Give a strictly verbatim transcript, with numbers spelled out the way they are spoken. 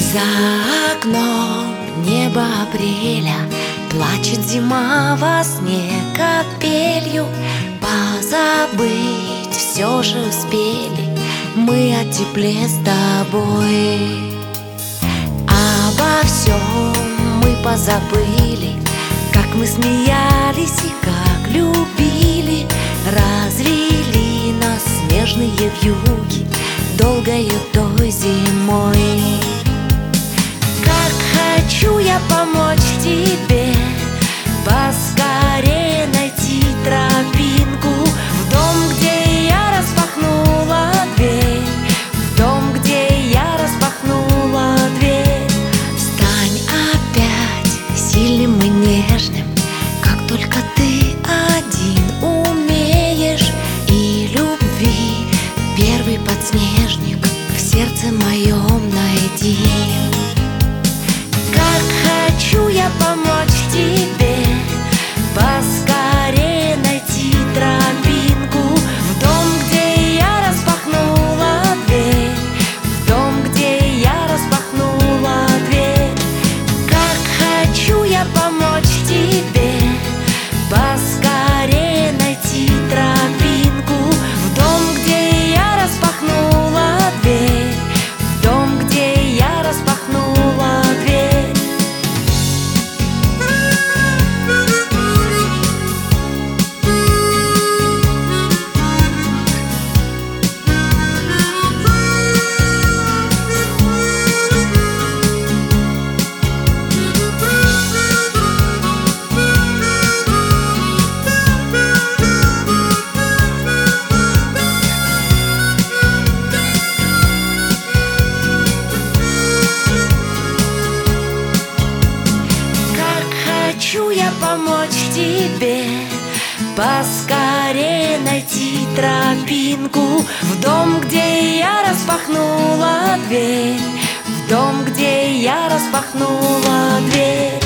За окном небо апреля, плачет зима во сне капелью. Позабыть все же успели мы о тепле с тобой. Обо всем мы позабыли, как мы смеялись и как любили. Развели нас снежные вьюги долгою той зимой. Как хочу я помочь тебе поскорее найти тропинку в дом, где я распахнула дверь, в дом, где я распахнула дверь. Стань опять сильным и нежным, как только ты один умеешь, и любви первый подснежник в сердце моем найди. Как хочу я помочь тебе поскорее найти тропинку в дом, где я распахнула дверь, в дом, где я распахнула дверь. Как хочу я помочь тебе поскорее найти тропинку в дом, где я распахнула дверь, в дом, где я распахнула дверь. Хочу я помочь тебе поскорее найти тропинку в дом, где я распахнула дверь, в дом, где я распахнула дверь.